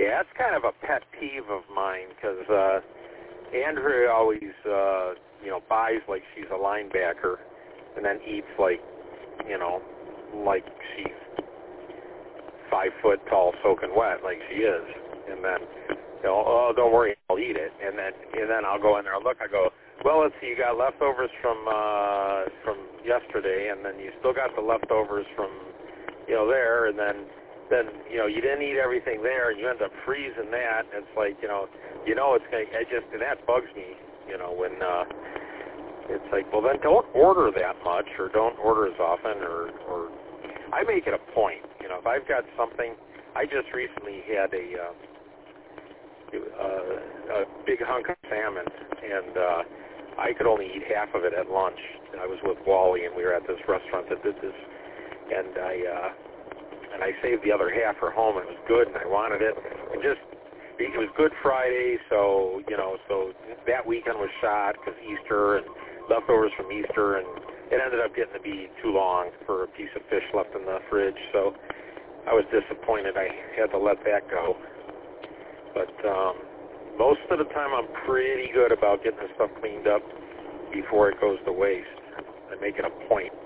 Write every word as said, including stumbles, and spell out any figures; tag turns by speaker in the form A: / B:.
A: Yeah, that's kind of a pet peeve of mine because uh, Andrea always, uh, you know, buys like she's a linebacker and then eats like, you know, like she's five foot tall, soaking wet, like she is. And then, you know, oh, don't worry, I'll eat it. And then, and then I'll go in there and look. I go, well, let's see, you got leftovers from uh, from yesterday, and then you still got the leftovers from, you know, there, and then. Then, you know, you didn't eat everything there, and you end up freezing that, and it's like, you know, you know it's going to, it just, and that bugs me, you know, when, uh, it's like, well, then don't order that much, or don't order as often, or, or, I make it a point, you know, if I've got something, I just recently had a, uh, uh, a big hunk of salmon, and, uh, I could only eat half of it at lunch. I was with Wally, and we were at this restaurant that did this, and I, uh, and I saved the other half for home, and it was good, and I wanted it. And just, it was Good Friday, so, you know, so that weekend was shot because Easter and leftovers from Easter, and it ended up getting to be too long for a piece of fish left in the fridge, so I was disappointed I had to let that go. But um, most of the time I'm pretty good about getting the stuff cleaned up before it goes to waste. I make it a point.